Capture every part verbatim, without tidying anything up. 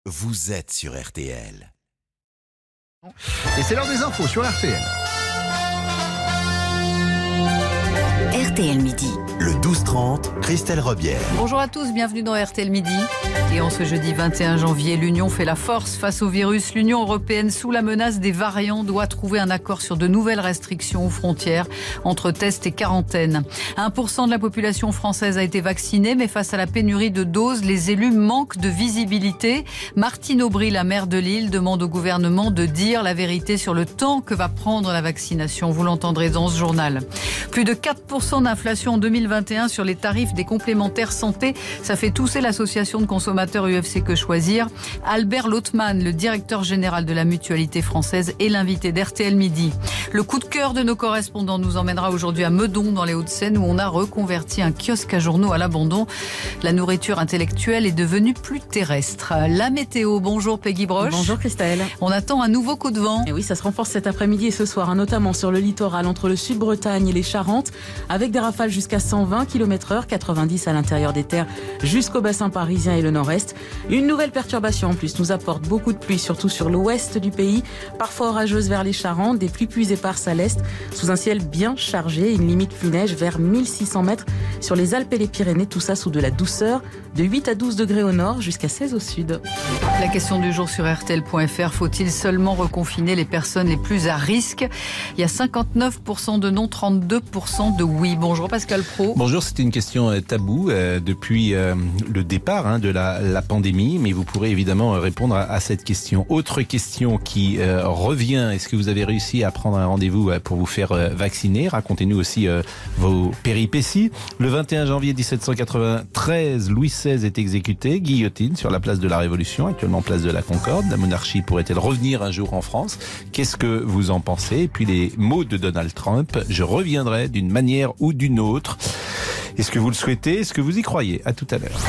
vous êtes sur R T L. Et c'est l'heure des infos sur R T L. R T L Midi. Le douze trente, Christelle Rebière. Bonjour à tous, bienvenue dans R T L Midi. Et en ce jeudi vingt et un janvier, l'Union fait la force face au virus. L'Union européenne, sous la menace des variants, doit trouver un accord sur de nouvelles restrictions aux frontières entre tests et quarantaine. un pour cent de la population française a été vaccinée, mais face à la pénurie de doses, les élus manquent de visibilité. Martine Aubry, la maire de Lille, demande au gouvernement de dire la vérité sur le temps que va prendre la vaccination. Vous l'entendrez dans ce journal. Plus de quatre pour cent d'inflation en deux mille vingt et un sur les tarifs des complémentaires santé. Ça fait tousser l'association de consommateurs U F C Que Choisir. Albert Lottmann, le directeur général de la Mutualité française, est l'invité d'R T L Midi. Le coup de cœur de nos correspondants nous emmènera aujourd'hui à Meudon, dans les Hauts-de-Seine, où on a reconverti un kiosque à journaux à l'abandon. La nourriture intellectuelle est devenue plus terrestre. La météo, bonjour Peggy Broche. Bonjour Christelle. On attend un nouveau coup de vent. Et oui, ça se renforce cet après-midi et ce soir, hein, notamment sur le littoral entre le Sud-Bretagne et les Charentes, avec des rafales jusqu'à cent vingt kilomètres heure, quatre-vingt-dix à l'intérieur des terres jusqu'au bassin parisien et le nord-est. Une nouvelle perturbation en plus nous apporte beaucoup de pluie, surtout sur l'ouest du pays, parfois orageuse vers les Charentes, des pluies plus éparses à l'est, sous un ciel bien chargé, une limite pluie-neige vers mille six cents mètres sur les Alpes et les Pyrénées, tout ça sous de la douceur, de huit à douze degrés au nord jusqu'à seize au sud. La question du jour sur R T L point F R, faut-il seulement reconfiner les personnes les plus à risque? Il y a cinquante-neuf pour cent de non, trente-deux pour cent de oui. Bonjour Pascal Praud. Bonjour, c'était une question taboue euh, depuis euh, le départ hein, de la, la pandémie, mais vous pourrez évidemment répondre à, à cette question. Autre question qui euh, revient, est-ce que vous avez réussi à prendre un rendez-vous pour vous faire euh, vacciner? Racontez-nous aussi euh, vos péripéties. Le vingt et un janvier dix-sept cent quatre-vingt-treize, Louis seize est exécuté, guillotine sur la place de la Révolution, actuellement place de la Concorde. La monarchie pourrait-elle revenir un jour en France? Qu'est-ce que vous en pensez? Et puis les mots de Donald Trump, je reviendrai d'une manière ou d'une autre. Est-ce que vous le souhaitez? Est-ce que vous y croyez? À tout à l'heure.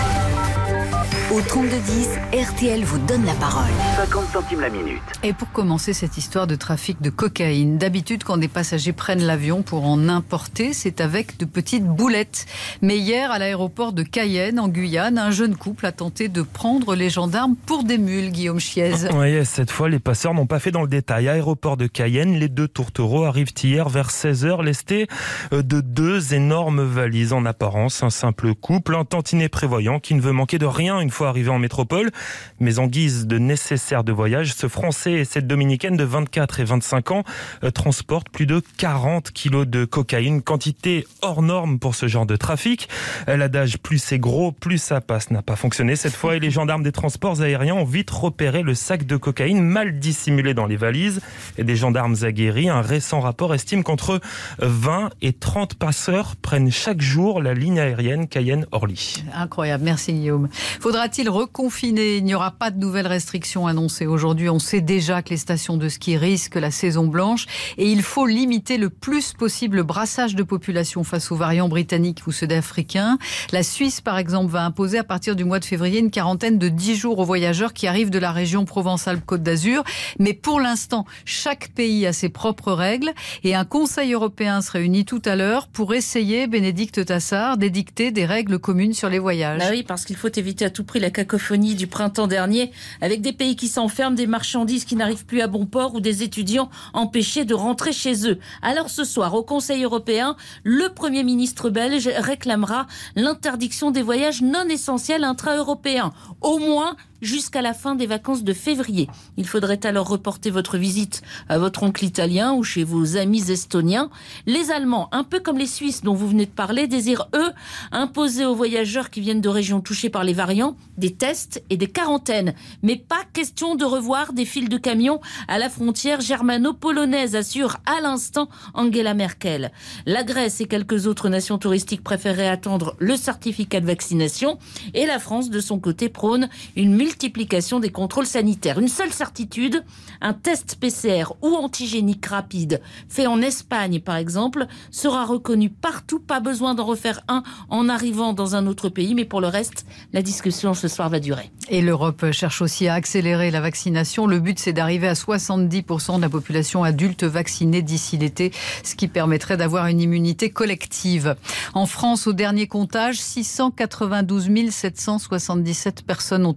Au trente-deux dix, R T L vous donne la parole. cinquante centimes la minute. Et pour commencer cette histoire de trafic de cocaïne, d'habitude quand des passagers prennent l'avion pour en importer, c'est avec de petites boulettes. Mais hier, à l'aéroport de Cayenne, en Guyane, un jeune couple a tenté de prendre les gendarmes pour des mules, Guillaume Chiez. Oui, cette fois, les passeurs n'ont pas fait dans le détail. Aéroport de Cayenne, les deux tourtereaux arrivent hier vers seize heures, lestés de deux énormes valises. En apparence, un simple couple, un tantinet prévoyant qui ne veut manquer de rien une fois arrivé en métropole. Mais en guise de nécessaire de voyage, ce Français et cette Dominicaine de vingt-quatre et vingt-cinq ans euh, transportent plus de quarante kilos de cocaïne, quantité hors norme pour ce genre de trafic. Euh, L'adage plus c'est gros, plus ça passe n'a pas fonctionné cette fois et les gendarmes des transports aériens ont vite repéré le sac de cocaïne mal dissimulé dans les valises. Et des gendarmes aguerris, un récent rapport estime qu'entre vingt et trente passeurs prennent chaque jour la ligne aérienne Cayenne-Orly. Incroyable, merci Guillaume. Faudra-t-il reconfiner? Il n'y aura pas de nouvelles restrictions annoncées aujourd'hui. On sait déjà que les stations de ski risquent la saison blanche et il faut limiter le plus possible le brassage de population face aux variants britanniques ou sud-africains. La Suisse, par exemple, va imposer à partir du mois de février une quarantaine de dix jours aux voyageurs qui arrivent de la région Provence-Alpes-Côte d'Azur. Mais pour l'instant, chaque pays a ses propres règles et un Conseil européen se réunit tout à l'heure pour essayer, Bénédicte Tassard, d'édicter des règles communes sur les voyages. Bah oui, parce qu'il faut éviter à tout prix la cacophonie du printemps dernier, avec des pays qui s'enferment, des marchandises qui n'arrivent plus à bon port ou des étudiants empêchés de rentrer chez eux. Alors ce soir, au Conseil européen, le Premier ministre belge réclamera l'interdiction des voyages non essentiels intra-européens, au moins jusqu'à la fin des vacances de février. Il faudrait alors reporter votre visite à votre oncle italien ou chez vos amis estoniens. Les Allemands, un peu comme les Suisses dont vous venez de parler, désirent, eux, imposer aux voyageurs qui viennent de régions touchées par les variants des tests et des quarantaines. Mais pas question de revoir des files de camions à la frontière germano-polonaise, assure à l'instant Angela Merkel. La Grèce et quelques autres nations touristiques préféraient attendre le certificat de vaccination et la France, de son côté, prône une multiplicité multiplication des contrôles sanitaires. Une seule certitude, un test P C R ou antigénique rapide fait en Espagne par exemple sera reconnu partout, pas besoin d'en refaire un en arrivant dans un autre pays, mais pour le reste, la discussion ce soir va durer. Et l'Europe cherche aussi à accélérer la vaccination. Le but, c'est d'arriver à soixante-dix pour cent de la population adulte vaccinée d'ici l'été, ce qui permettrait d'avoir une immunité collective. En France, au dernier comptage, six cent quatre-vingt-douze mille sept cent soixante-dix-sept personnes ont été vaccinées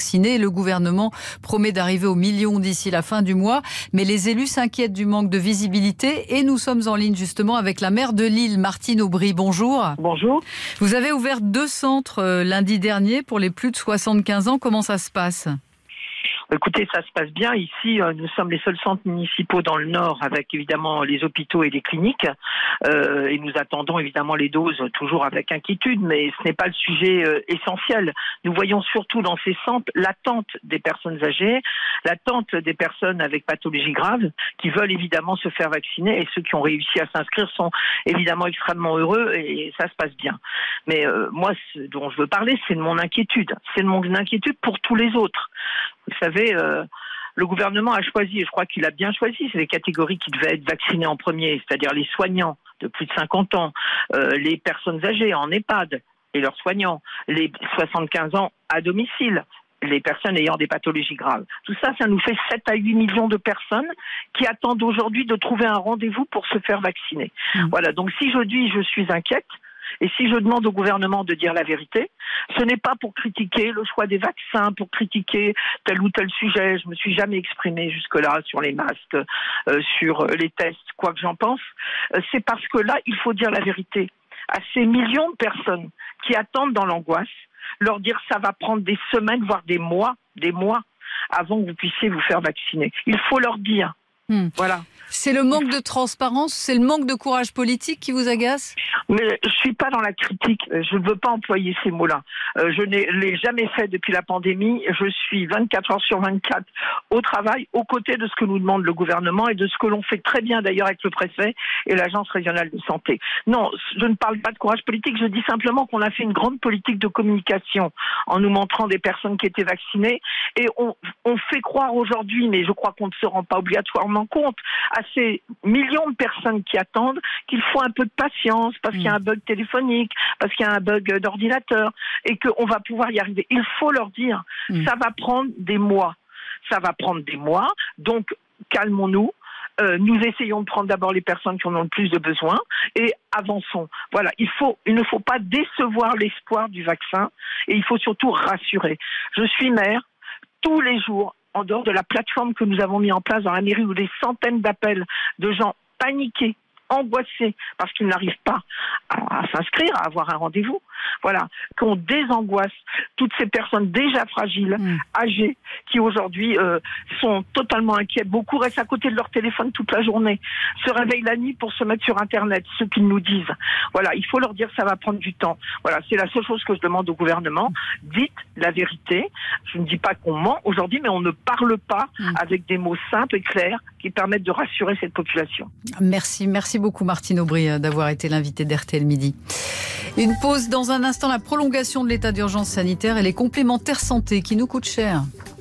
vaccinés. Le gouvernement promet d'arriver au million d'ici la fin du mois. Mais les élus s'inquiètent du manque de visibilité et nous sommes en ligne justement avec la maire de Lille, Martine Aubry. Bonjour. Bonjour. Vous avez ouvert deux centres euh, lundi dernier pour les plus de soixante-quinze ans. Comment ça se passe ? Écoutez, ça se passe bien. Ici, nous sommes les seuls centres municipaux dans le Nord avec évidemment les hôpitaux et les cliniques. Euh, et nous attendons évidemment les doses toujours avec inquiétude, mais ce n'est pas le sujet euh, essentiel. Nous voyons surtout dans ces centres l'attente des personnes âgées, l'attente des personnes avec pathologies graves qui veulent évidemment se faire vacciner. Et ceux qui ont réussi à s'inscrire sont évidemment extrêmement heureux et ça se passe bien. Mais euh, moi, ce dont je veux parler, c'est de mon inquiétude. C'est de mon inquiétude pour tous les autres. Vous savez, euh, le gouvernement a choisi, et je crois qu'il a bien choisi, c'est les catégories qui devaient être vaccinées en premier, c'est-à-dire les soignants de plus de cinquante ans, euh, les personnes âgées en EHPAD et leurs soignants, les soixante-quinze ans à domicile, les personnes ayant des pathologies graves. Tout ça, ça nous fait sept à huit millions de personnes qui attendent aujourd'hui de trouver un rendez-vous pour se faire vacciner. Mmh. Voilà, donc si je dis je suis inquiète, et si je demande au gouvernement de dire la vérité, ce n'est pas pour critiquer le choix des vaccins, pour critiquer tel ou tel sujet. Je ne me suis jamais exprimée jusque-là sur les masques, euh, sur les tests, quoi que j'en pense. Euh, c'est parce que là, il faut dire la vérité à ces millions de personnes qui attendent dans l'angoisse, leur dire ça va prendre des semaines, voire des mois, des mois, avant que vous puissiez vous faire vacciner. Il faut leur dire. Hmm. Voilà. C'est le manque de transparence, c'est le manque de courage politique qui vous agace ? Mais je suis pas dans la critique, je ne veux pas employer ces mots-là. Euh, je ne l'ai jamais fait depuis la pandémie. Je suis vingt-quatre heures sur vingt-quatre au travail, aux côtés de ce que nous demande le gouvernement et de ce que l'on fait très bien d'ailleurs avec le préfet et l'agence régionale de santé. Non, je ne parle pas de courage politique, je dis simplement qu'on a fait une grande politique de communication en nous montrant des personnes qui étaient vaccinées et on, on fait croire aujourd'hui, mais je crois qu'on ne se rend pas obligatoirement compte, à ces millions de personnes qui attendent qu'il faut un peu de patience parce qu'il y a un bug téléphonique, parce qu'il y a un bug d'ordinateur et qu'on va pouvoir y arriver. Il faut leur dire, mmh. ça va prendre des mois. Ça va prendre des mois, donc calmons-nous. Euh, nous essayons de prendre d'abord les personnes qui en ont le plus de besoin et avançons. Voilà, il faut, il ne faut pas décevoir l'espoir du vaccin et il faut surtout rassurer. Je suis maire, tous les jours, en dehors de la plateforme que nous avons mis en place dans la mairie où des centaines d'appels de gens paniqués, angoissés parce qu'ils n'arrivent pas à, à s'inscrire, à avoir un rendez-vous. Voilà, qu'on désangoisse toutes ces personnes déjà fragiles, mmh. âgées, qui aujourd'hui euh, sont totalement inquiets. Beaucoup restent à côté de leur téléphone toute la journée, se réveillent la nuit pour se mettre sur Internet, ce qu'ils nous disent. Voilà, il faut leur dire que ça va prendre du temps. Voilà, c'est la seule chose que je demande au gouvernement. Dites la vérité. Je ne dis pas qu'on ment aujourd'hui, mais on ne parle pas mmh. avec des mots simples et clairs qui permettent de rassurer cette population. Merci, merci beaucoup Martine Aubry d'avoir été l'invitée d'R T L Midi. Une pause dans un instant, la prolongation de l'état d'urgence sanitaire et les complémentaires santé qui nous coûtent cher.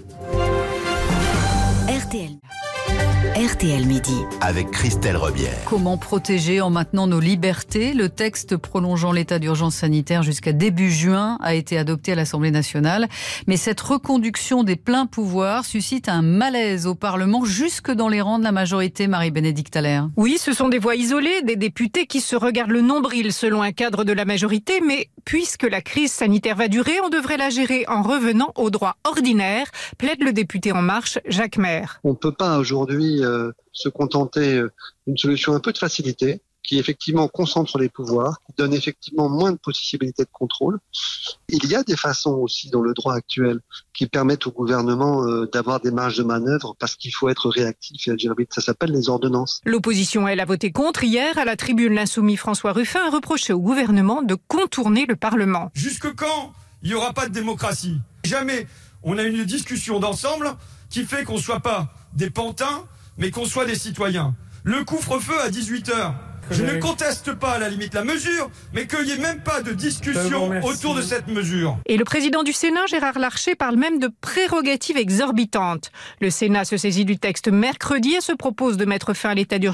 R T L. R T L Midi. Avec Christelle Rebière. Comment protéger en maintenant nos libertés ? Le texte prolongeant l'état d'urgence sanitaire jusqu'à début juin a été adopté à l'Assemblée nationale. Mais cette reconduction des pleins pouvoirs suscite un malaise au Parlement jusque dans les rangs de la majorité, Marie-Bénédicte Allaire. Oui, ce sont des voix isolées, des députés qui se regardent le nombril selon un cadre de la majorité. Mais puisque la crise sanitaire va durer, on devrait la gérer en revenant au droit ordinaire, plaide le député En Marche, Jacques Maire. On ne peut pas aujourd'hui euh, se contenter d'une solution un peu de facilité, qui effectivement concentre les pouvoirs, qui donne effectivement moins de possibilités de contrôle. Il y a des façons aussi dans le droit actuel qui permettent au gouvernement euh, d'avoir des marges de manœuvre parce qu'il faut être réactif et agir vite. Ça s'appelle les ordonnances. L'opposition, elle, a voté contre. Hier, à la tribune, l'insoumis François Ruffin a reproché au gouvernement de contourner le Parlement. Jusque quand il n'y aura pas de démocratie ? Jamais on a une discussion d'ensemble qui fait qu'on ne soit pas des pantins, mais qu'on soit des citoyens. Le couvre-feu à dix-huit heures. Je ne conteste pas à la limite la mesure, mais qu'il n'y ait même pas de discussion autour de cette mesure. Et le président du Sénat, Gérard Larcher, parle même de prérogatives exorbitantes. Le Sénat se saisit du texte mercredi et se propose de mettre fin à l'état d'urgence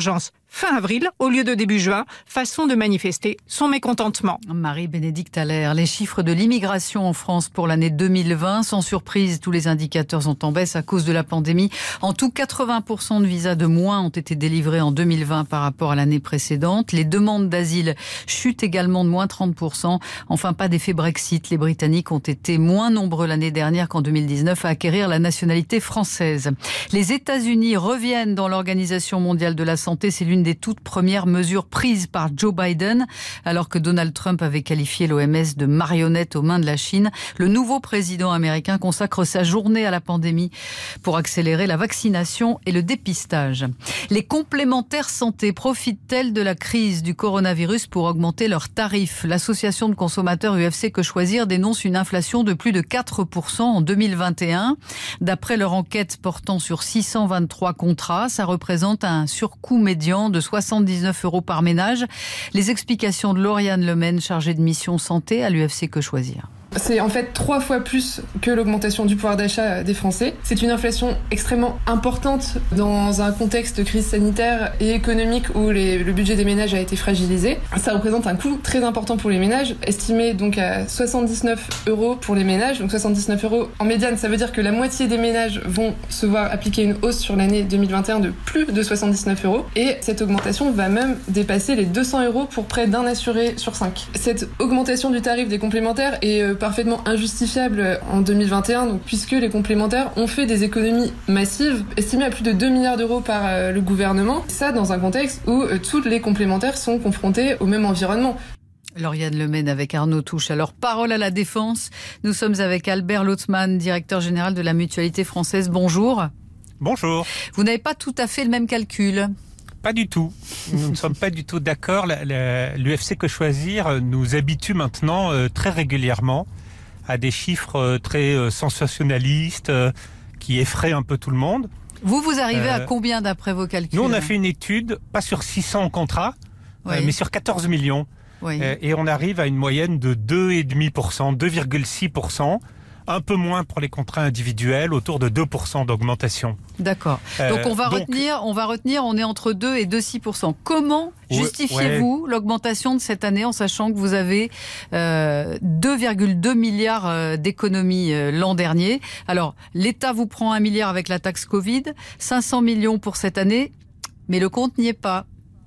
fin avril au lieu de début juin, façon de manifester son mécontentement. Marie-Bénédicte Allaire, les chiffres de l'immigration en France pour l'année deux mille vingt, sans surprise, tous les indicateurs sont en baisse à cause de la pandémie. En tout, quatre-vingts pour cent de visas de moins ont été délivrés en deux mille vingt par rapport à l'année précédente. Les demandes d'asile chutent également de moins trente pour cent. Enfin, pas d'effet Brexit. Les Britanniques ont été moins nombreux l'année dernière qu'en deux mille dix-neuf à acquérir la nationalité française. Les États-Unis reviennent dans l'Organisation mondiale de la santé. C'est l'une des toutes premières mesures prises par Joe Biden, alors que Donald Trump avait qualifié l'O M S de marionnette aux mains de la Chine. Le nouveau président américain consacre sa journée à la pandémie pour accélérer la vaccination et le dépistage. Les complémentaires santé profitent-elles de la crise du coronavirus pour augmenter leurs tarifs? L'association de consommateurs U F C Que Choisir dénonce une inflation de plus de quatre pour cent en deux mille vingt et un. D'après leur enquête portant sur six cent vingt-trois contrats, ça représente un surcoût médian de soixante-dix-neuf euros par ménage. Les explications de Lauriane Lemaine, chargée de mission santé à l'U F C Que Choisir. C'est en fait trois fois plus que l'augmentation du pouvoir d'achat des Français. C'est une inflation extrêmement importante dans un contexte de crise sanitaire et économique où les, le budget des ménages a été fragilisé. Ça représente un coût très important pour les ménages, estimé donc à soixante-dix-neuf euros pour les ménages. Donc soixante-dix-neuf euros en médiane, ça veut dire que la moitié des ménages vont se voir appliquer une hausse sur l'année deux mille vingt et un de plus de soixante-dix-neuf euros. Et cette augmentation va même dépasser les deux cents euros pour près d'un assuré sur cinq. Cette augmentation du tarif des complémentaires est euh, parfaitement injustifiable en deux mille vingt et un, donc, puisque les complémentaires ont fait des économies massives, estimées à plus de deux milliards d'euros par euh, le gouvernement. Ça, dans un contexte où euh, toutes les complémentaires sont confrontées au même environnement. Lauriane Lemaine avec Arnaud Touche. Alors, parole à la défense. Nous sommes avec Albert Lotzmann, directeur général de la Mutualité française. Bonjour. Bonjour. Vous n'avez pas tout à fait le même calcul. Pas du tout. Nous ne sommes pas du tout d'accord. L'U F C Que Choisir nous habitue maintenant euh, très régulièrement à des chiffres euh, très euh, sensationnalistes euh, qui effraient un peu tout le monde. Vous, vous arrivez euh, à combien d'après vos calculs? Nous, on a fait une étude, pas sur six cents contrats, oui. euh, mais sur quatorze millions. Oui. Euh, et on arrive à une moyenne de deux virgule cinq pour cent, deux virgule six pour cent. Un peu moins pour les contrats individuels, autour de deux pour cent d'augmentation. D'accord. Euh, donc on va donc, retenir, on va retenir, on est entre deux et deux virgule six pour cent. Comment justifiez-vous ouais. l'augmentation de cette année en sachant que vous avez euh, deux virgule deux milliards euh, d'économies euh, l'an dernier? Alors, l'État vous prend un milliard avec la taxe Covid, cinq cents millions pour cette année, mais le compte n'y est pas.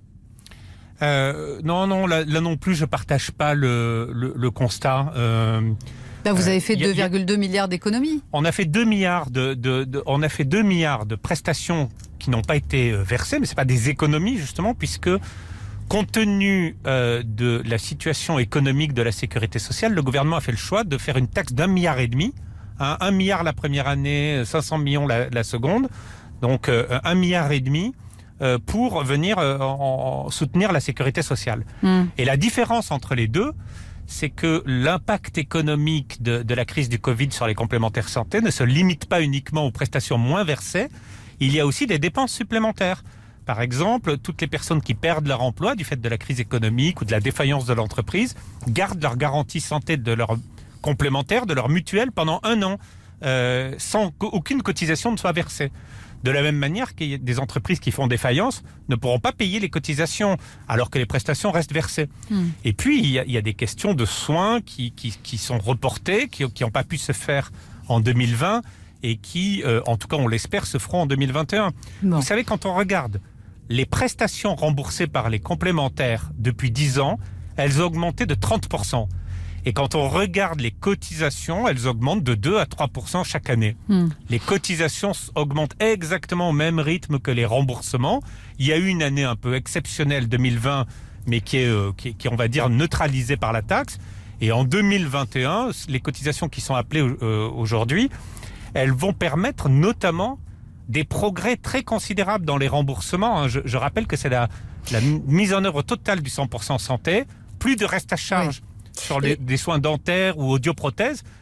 Euh, non, non, là, là non plus, je partage pas le, le, le constat. Euh, Là, vous avez fait deux virgule deux milliards d'économies. On a fait deux milliards de, de, de, on a fait deux milliards de prestations qui n'ont pas été versées, mais c'est pas des économies justement, puisque compte tenu euh, de la situation économique de la sécurité sociale, le gouvernement a fait le choix de faire une taxe d'un milliard et demi, hein, un milliard la première année, cinq cents millions la, la seconde, donc euh, un milliard et demi euh, pour venir euh, en, en soutenir la sécurité sociale. Mmh. Et la différence entre les deux, c'est que l'impact économique de, de la crise du Covid sur les complémentaires santé ne se limite pas uniquement aux prestations moins versées. Il y a aussi des dépenses supplémentaires. Par exemple, toutes les personnes qui perdent leur emploi du fait de la crise économique ou de la défaillance de l'entreprise gardent leur garantie santé de leur complémentaire, de leur mutuelle pendant un an, euh, sans qu'aucune cotisation ne soit versée. De la même manière qu'il y a des entreprises qui font défaillance ne pourront pas payer les cotisations alors que les prestations restent versées. Mmh. Et puis, il y, a, il y a des questions de soins qui, qui, qui sont reportées, qui n'ont pas pu se faire en deux mille vingt et qui, euh, en tout cas on l'espère, se feront en deux mille vingt et un. Bon. Vous savez, quand on regarde les prestations remboursées par les complémentaires depuis dix ans, elles ont augmenté de trente pour cent. Et quand on regarde les cotisations, elles augmentent de deux à trois pour cent chaque année. Mmh. Les cotisations augmentent exactement au même rythme que les remboursements. Il y a eu une année un peu exceptionnelle, deux mille vingt, mais qui est, euh, qui, qui, on va dire, neutralisée par la taxe. Et en deux mille vingt et un, les cotisations qui sont appelées euh, aujourd'hui, elles vont permettre notamment des progrès très considérables dans les remboursements. Je, je rappelle que c'est la, la mise en œuvre totale du cent pour cent santé, plus de reste à charge. Oui. Sur les, des soins dentaires ou audioprothèses,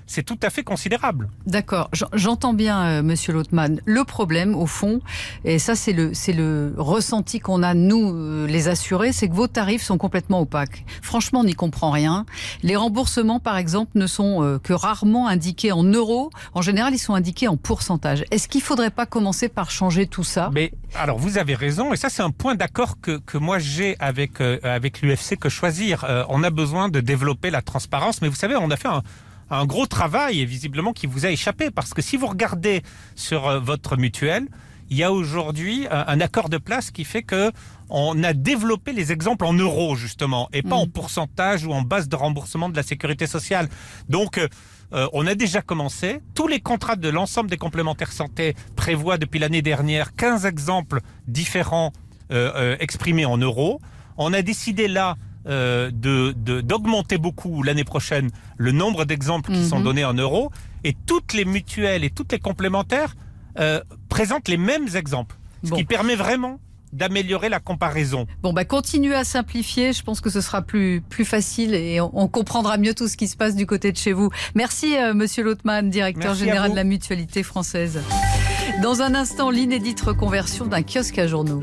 c'est tout à fait considérable. D'accord, j'entends bien, euh, Monsieur Lautmann. Le problème, au fond, et ça c'est le, c'est le ressenti qu'on a, nous, euh, les assurés, c'est que vos tarifs sont complètement opaques. Franchement, on n'y comprend rien. Les remboursements, par exemple, ne sont euh, que rarement indiqués en euros. En général, ils sont indiqués en pourcentage. Est-ce qu'il ne faudrait pas commencer par changer tout ça ? Mais alors, vous avez raison, et ça c'est un point d'accord que, que moi j'ai avec, euh, avec l'U F C Que Choisir. Euh, on a besoin de développer la transparence, mais vous savez, on a fait un... un gros travail et visiblement qui vous a échappé, parce que si vous regardez sur euh, votre mutuelle, il y a aujourd'hui un, un accord de place qui fait que on a développé les exemples en euros justement et pas mmh. en pourcentage ou en base de remboursement de la sécurité sociale. Donc euh, on a déjà commencé. Tous les contrats de l'ensemble des complémentaires santé prévoient depuis l'année dernière quinze exemples différents euh, euh, exprimés en euros. On a décidé là Euh, de, de, d'augmenter beaucoup l'année prochaine le nombre d'exemples qui mmh. sont donnés en euros, et toutes les mutuelles et toutes les complémentaires euh, présentent les mêmes exemples, ce bon. qui permet vraiment d'améliorer la comparaison. Bon, bah, continuez à simplifier, je pense que ce sera plus, plus facile et on, on comprendra mieux tout ce qui se passe du côté de chez vous. Merci euh, Monsieur Lautmann, directeur Merci général de la Mutualité française. Dans un instant, l'inédite reconversion d'un kiosque à journaux.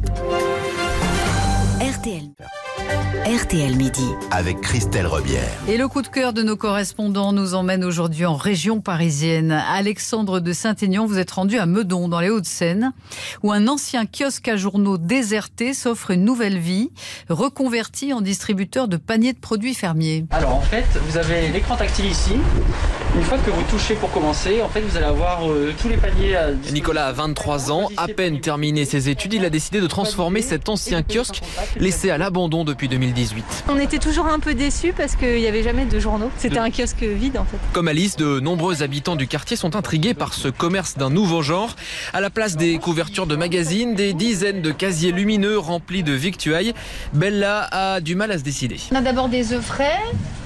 R T L. R T L Midi. Avec Christelle Rebière. Et le coup de cœur de nos correspondants nous emmène aujourd'hui en région parisienne. Alexandre de Saint-Aignan, vous êtes rendu à Meudon, dans les Hauts-de-Seine, où un ancien kiosque à journaux déserté s'offre une nouvelle vie, reconverti en distributeur de paniers de produits fermiers. Alors en fait, vous avez l'écran tactile ici. Une fois que vous touchez pour commencer, en fait, vous allez avoir euh, tous les paniers à... Nicolas a vingt-trois ans, à peine terminé ses études, il a décidé de transformer cet ancien kiosque laissé à l'abandon depuis deux mille dix-huit. On était toujours un peu déçus parce qu'il n'y avait jamais de journaux. C'était un kiosque vide en fait. Comme Alice, de nombreux habitants du quartier sont intrigués par ce commerce d'un nouveau genre. À la place des couvertures de magazines, des dizaines de casiers lumineux remplis de victuailles. Bella a du mal à se décider. On a d'abord des œufs frais.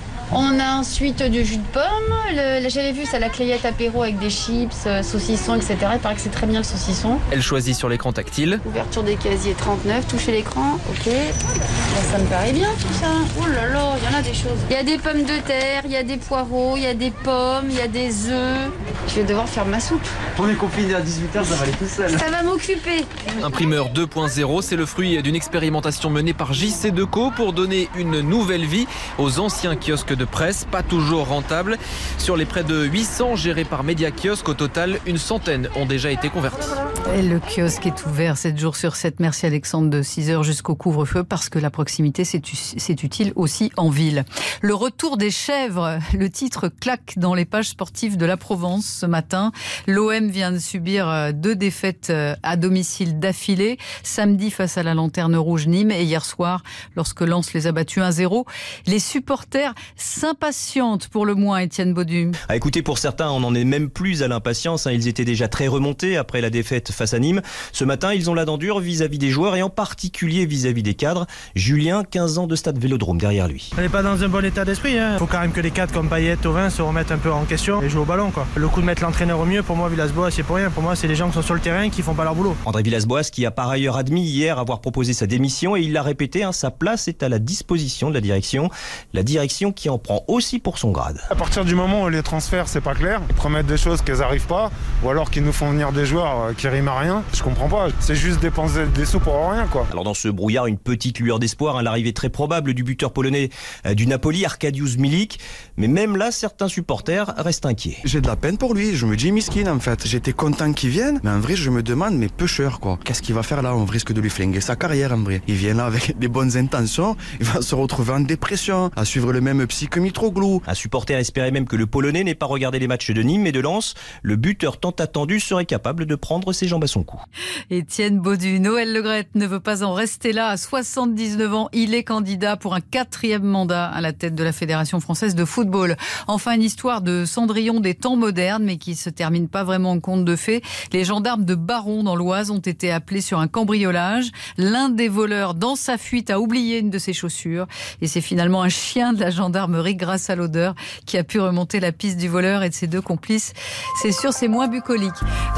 On a ensuite du jus de pomme. Le, j'avais vu ça, la clayette apéro avec des chips, saucissons, et cetera. Il paraît que c'est très bien le saucisson. Elle choisit sur l'écran tactile. Ouverture des casiers trente-neuf, toucher l'écran, ok. Là, ça me paraît bien tout ça. Oh là là, il y en a des choses. Il y a des pommes de terre, il y a des poireaux, il y a des pommes, il y a des œufs. Je vais devoir faire ma soupe. On est confiné à dix-huit heures, ça va aller tout seul. Ça va m'occuper. Imprimeur deux point zéro, c'est le fruit d'une expérimentation menée par J C Decaux pour donner une nouvelle vie aux anciens kiosques de presse, pas toujours rentables. Sur les près de huit cents gérés par Média Kiosque, au total, une centaine ont déjà été convertis. Et le kiosque est ouvert sept jours sur sept. Merci Alexandre, de six heures jusqu'au couvre-feu, parce que la proximité, c'est, c'est utile aussi en ville. Le retour des chèvres, le titre claque dans les pages sportives de la Provence ce matin. L'O M vient de subir deux défaites à domicile d'affilée. Samedi face à la Lanterne Rouge Nîmes et hier soir, lorsque Lens les a battus un zéro. Les supporters s'impatientent pour le moins, Étienne Baudu. Ah, écoutez, pour certains, on n'en est même plus à l'impatience. Hein. Ils étaient déjà très remontés après la défaite face à Nîmes. Ce matin, ils ont la dent dure vis-à-vis des joueurs et en particulier vis-à-vis des cadres. Julien, quinze ans de stade Vélodrome derrière lui. On n'est pas dans un bon état d'esprit. Il hein. faut quand même que les cadres comme Payet, Thauvin se remettent un peu en question et jouent au ballon. Quoi. Le coup de mettre l'entraîneur au mieux, pour moi, Villas-Boas, c'est pour rien. Pour moi, c'est les gens qui sont sur le terrain qui font pas leur boulot. André Villas-Boas qui a par ailleurs admis hier avoir proposé sa démission et il l'a répété, hein, sa place est à la disposition de la direction. La direction qui en prend aussi pour son grade. À partir du moment où les transferts, c'est pas clair, ils promettent des choses qu'elles n'arrivent pas, ou alors qu'ils nous font venir des joueurs qui riment à rien, je comprends pas. C'est juste dépenser des sous pour rien, quoi. Alors dans ce brouillard, une petite lueur d'espoir, hein, l'arrivée très probable du buteur polonais euh, du Napoli, Arkadiusz Milik. Mais même là, certains supporters restent inquiets. J'ai de la peine pour lui, je me dis miskin en fait. J'étais content qu'il vienne, mais en vrai, je me demande, mais pêcheur quoi. Qu'est-ce qu'il va faire là? On risque de lui flinguer sa carrière en vrai. Il vient là avec des bonnes intentions, il va se retrouver en dépression, à suivre le même psy que Mitroglou. Un supporter espérait même que le Polonais n'ait pas regardé les matchs de Nîmes et de Lens. Le buteur tant attendu serait capable de prendre ses jambes à son cou. Étienne Baudu, Noël Le Graët ne veut pas en rester là. À soixante-dix-neuf ans, il est candidat pour un quatrième mandat à la tête de la Fédération française de football. Enfin, une histoire de Cendrillon des temps modernes, mais qui se termine pas vraiment en conte de fées. Les gendarmes de Baron dans l'Oise ont été appelés sur un cambriolage. L'un des voleurs, dans sa fuite, a oublié une de ses chaussures. Et c'est finalement un chien de la gendarmerie, grâce à l'odeur, qui a pu remonter la piste du voleur et de ses deux complices. C'est sûr, c'est moins bucolique.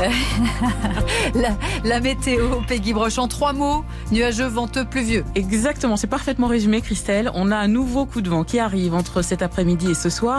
la, la météo, Peggy Broche, en trois mots: nuageux, venteux, pluvieux. Exactement, c'est parfaitement résumé, Christelle. On a un nouveau coup de vent qui arrive entre cet après-midi et ce soir.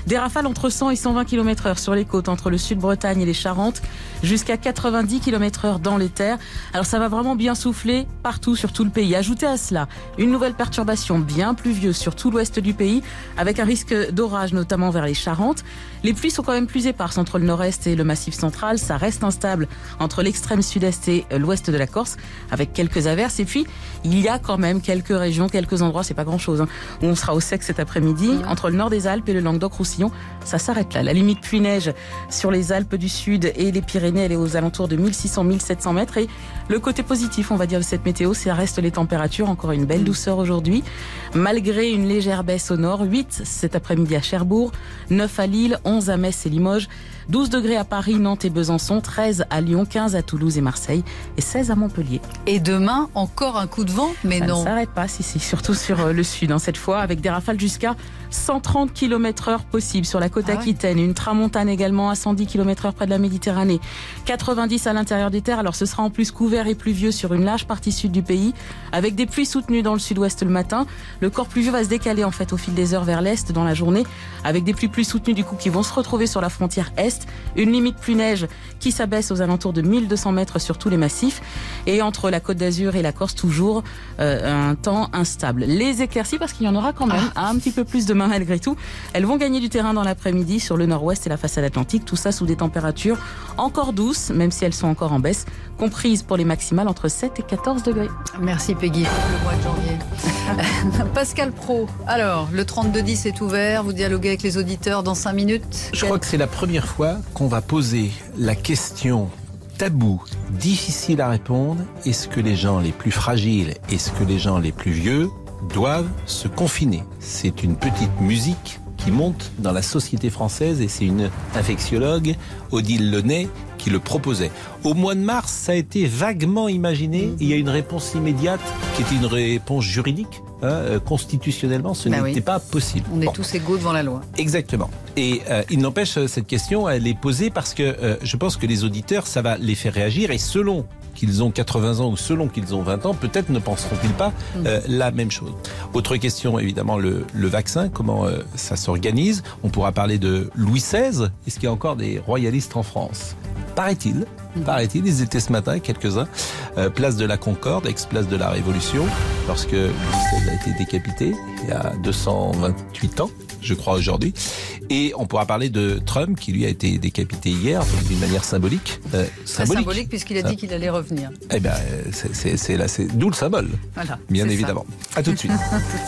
Des rafales entre cent et cent vingt kilomètres heure sur les côtes, entre le Sud-Bretagne et les Charentes, jusqu'à quatre-vingt-dix kilomètres heure dans les terres. Alors ça va vraiment bien souffler partout sur tout le pays. Ajoutez à cela une nouvelle perturbation bien pluvieuse sur tout l'ouest du pays, avec un risque d'orage notamment vers les Charentes. Les pluies sont quand même plus éparses entre le nord-est et le massif central. Ça reste instable entre l'extrême sud-est et l'ouest de la Corse, avec quelques averses. Et puis, il y a quand même quelques régions, quelques endroits, c'est pas grand-chose, hein, où on sera au sec cet après-midi. Mmh. Entre le nord des Alpes et le Languedoc-Roussillon, ça s'arrête là. La limite pluie-neige sur les Alpes du Sud et les Pyrénées, elle est aux alentours de mille six cents à mille sept cents mètres. Et le côté positif, on va dire, de cette météo, ça reste les températures. Encore une belle douceur aujourd'hui, malgré une légère baisse au nord. huit cet après-midi à Cherbourg, neuf à Lille, onze à Metz et Limoges, douze degrés à Paris, Nantes et Besançon, treize à Lyon, quinze à Toulouse et Marseille et seize à Montpellier. Et demain, encore un coup de vent, mais ça non. Ça ne s'arrête pas, si, si, surtout sur le sud, hein, cette fois, avec des rafales jusqu'à cent trente kilomètres heure possibles sur la côte ah aquitaine, ouais. Une tramontane également à cent dix kilomètres heure près de la Méditerranée, quatre-vingt-dix à l'intérieur des terres. Alors ce sera en plus couvert et pluvieux sur une large partie sud du pays, avec des pluies soutenues dans le sud-ouest le matin. Le corps pluvieux va se décaler en fait au fil des heures vers l'est dans la journée, avec des pluies plus soutenues du coup qui vont se retrouver sur la frontière est. Une limite pluie-neige qui s'abaisse aux alentours de mille deux cents mètres sur tous les massifs. Et entre la Côte d'Azur et la Corse, toujours euh, un temps instable. Les éclaircies, parce qu'il y en aura quand même ah. un petit peu plus demain malgré tout. Elles vont gagner du terrain dans l'après-midi sur le nord-ouest et la façade atlantique. Tout ça sous des températures encore douces, même si elles sont encore en baisse, comprises pour les maximales entre sept et quatorze degrés. Merci Peggy pour le mois de janvier. Pascal Praud, alors le trente-deux dix est ouvert, vous dialoguez avec les auditeurs dans cinq minutes. Je crois que c'est la première fois qu'on va poser la question tabou, difficile à répondre. Est-ce que les gens les plus fragiles, est-ce que les gens les plus vieux doivent se confiner? C'est une petite musique qui monte dans la société française et c'est une infectiologue, Odile Lenay, qui le proposait. Au mois de mars, ça a été vaguement imaginé et il y a une réponse immédiate qui était une réponse juridique. Hein, constitutionnellement, ce bah n'était oui. pas possible. On est bon. tous égaux devant la loi. Exactement. Et euh, il n'empêche, cette question, elle est posée parce que euh, je pense que les auditeurs, ça va les faire réagir et selon qu'ils ont quatre-vingts ans ou selon qu'ils ont vingt ans, peut-être ne penseront-ils pas euh, mmh. la même chose. Autre question, évidemment, le, le vaccin, comment euh, ça s'organise. On pourra parler de Louis seize. Est-ce qu'il y a encore des royalistes en France ? Paraît-il, mmh. paraît-il, ils étaient ce matin, quelques-uns, euh, place de la Concorde, ex-place de la Révolution, lorsque Louis seize a été décapité, il y a deux cent vingt-huit ans, je crois, aujourd'hui. Et on pourra parler de Trump, qui lui a été décapité hier, d'une manière symbolique. Euh, Très symbolique, symbolique puisqu'il a dit qu'il allait revenir. Eh bien, c'est, c'est, c'est, là, c'est d'où le symbole, voilà, bien évidemment. Ça. À tout de suite. tout de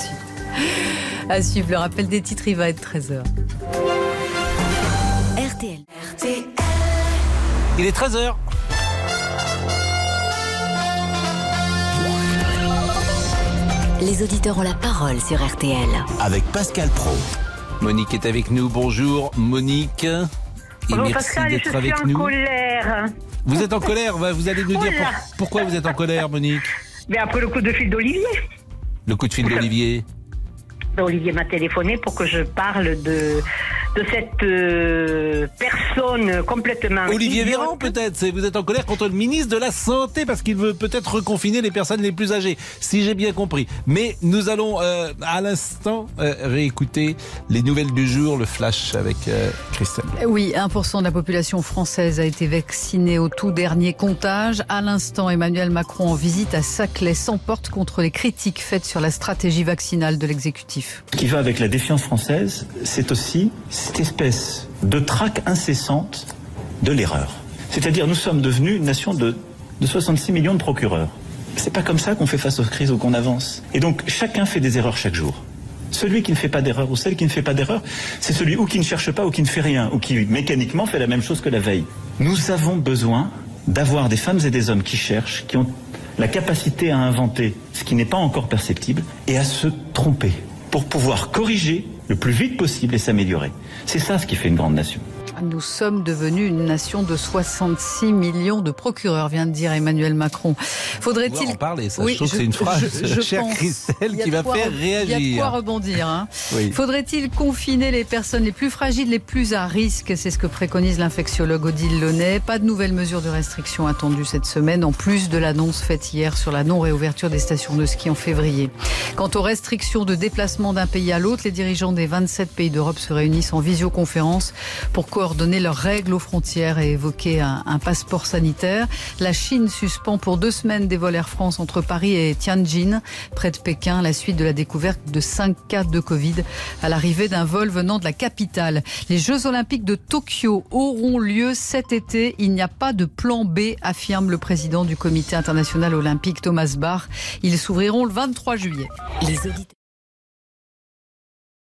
suite. À suivre, le rappel des titres, il va être treize heures. R T L. R T L. Il est treize heures. Les auditeurs ont la parole sur R T L. Avec Pascal Praud. Monique est avec nous. Bonjour Monique. Et Bonjour merci Pascal, d'être je suis avec en nous. colère. Vous êtes en colère, vous allez nous oh dire pour, pourquoi vous êtes en colère, Monique. Mais après le coup de fil d'Olivier. Le coup de fil d'Olivier. Olivier m'a téléphoné pour que je parle de, de cette euh, personne complètement... Olivier idiote. Véran, peut-être. C'est, vous êtes en colère contre le ministre de la Santé parce qu'il veut peut-être reconfiner les personnes les plus âgées, si j'ai bien compris. Mais nous allons euh, à l'instant euh, réécouter les nouvelles du jour, le flash avec euh, Christelle. Oui, un pour cent de la population française a été vaccinée au tout dernier comptage. À l'instant, Emmanuel Macron en visite à Saclay s'emporte contre les critiques faites sur la stratégie vaccinale de l'exécutif. Ce qui va avec la défiance française, c'est aussi cette espèce de traque incessante de l'erreur. C'est-à-dire, nous sommes devenus une nation de, de soixante-six millions de procureurs. C'est pas comme ça qu'on fait face aux crises ou qu'on avance. Et donc, chacun fait des erreurs chaque jour. Celui qui ne fait pas d'erreur ou celle qui ne fait pas d'erreur, c'est celui ou qui ne cherche pas ou qui ne fait rien, ou qui mécaniquement fait la même chose que la veille. Nous avons besoin d'avoir des femmes et des hommes qui cherchent, qui ont la capacité à inventer ce qui n'est pas encore perceptible et à se tromper, pour pouvoir corriger le plus vite possible et s'améliorer. C'est ça ce qui fait une grande nation. Nous sommes devenus une nation de soixante-six millions de procureurs, vient de dire Emmanuel Macron. Faudrait-il en parler, ça, oui, je trouve que c'est une phrase, je, je chère pense. Christelle, qui va quoi, faire réagir. Il y a de quoi rebondir. Hein. Oui. Faudrait-il confiner les personnes les plus fragiles, les plus à risque? C'est ce que préconise l'infectiologue Odile Launay. Pas de nouvelles mesures de restriction attendues cette semaine, en plus de l'annonce faite hier sur la non-réouverture des stations de ski en février. Quant aux restrictions de déplacement d'un pays à l'autre, les dirigeants des vingt-sept pays d'Europe se réunissent en visioconférence pour coordonner leurs règles aux frontières et évoquer un, un passeport sanitaire. La Chine suspend pour deux semaines des vols Air France entre Paris et Tianjin, près de Pékin, à la suite de la découverte de cinq cas de Covid à l'arrivée d'un vol venant de la capitale. Les Jeux Olympiques de Tokyo auront lieu cet été. Il n'y a pas de plan B, affirme le président du Comité international olympique Thomas Bach. Ils s'ouvriront le vingt-trois juillet. Les auditeurs.